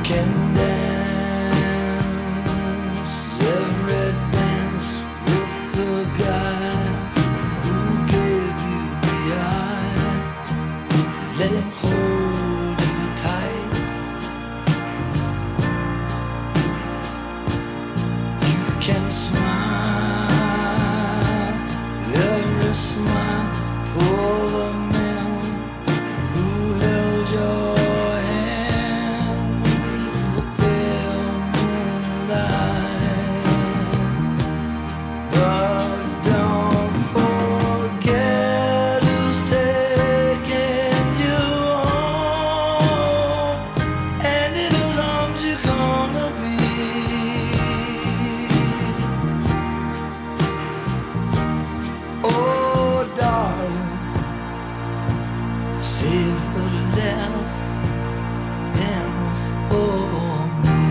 can dance every dance with the guy who gave you the eye. Let him hold you tight. You can smile every smile for the man who held your save the last dance for me.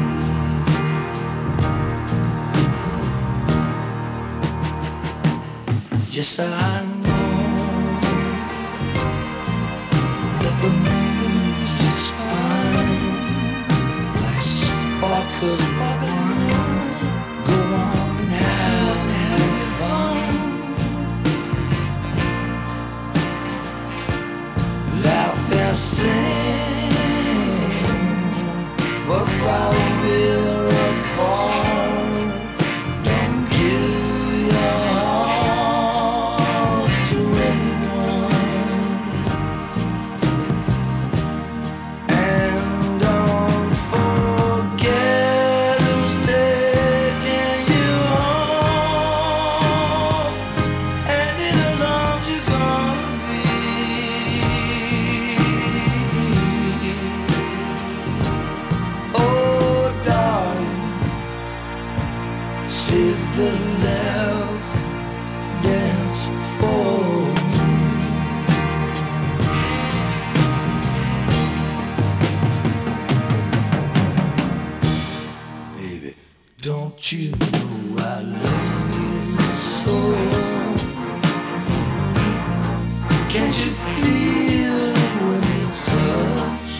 Yes, I know that the music's fine, like sparkling wine. Go on and have your fun. Laugh and sing, but while we're apart, don't give your heart to anyone, and don't forget who's taking you home, and in whose arms you're gonna be. Save the last dance for me. Baby, don't you know I love you so? Can't you feel it when you touch?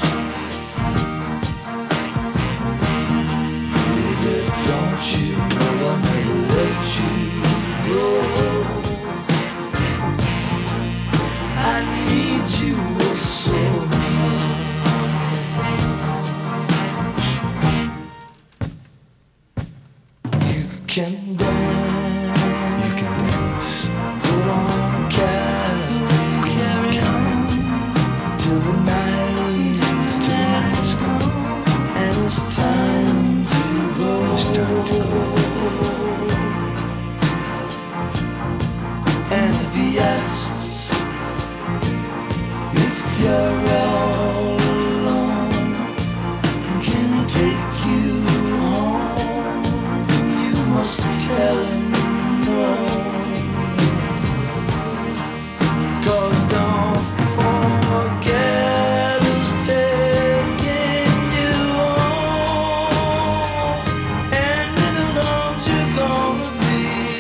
Baby, don't you know I'll never let you go? I need you so much. You can dance, go on and carry on till the night is gone, and it's time to go. And if he asks if you're all alone, can he take you home? You must tell him no. 'Cause don't forget who's taking you home, and in whose arms you're gonna be.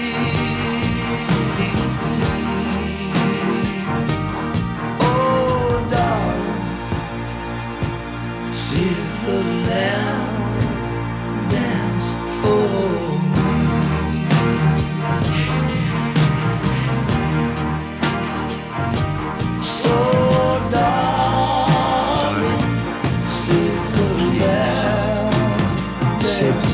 Oh, darling, save the last dance for me. So, darling, save the last dance.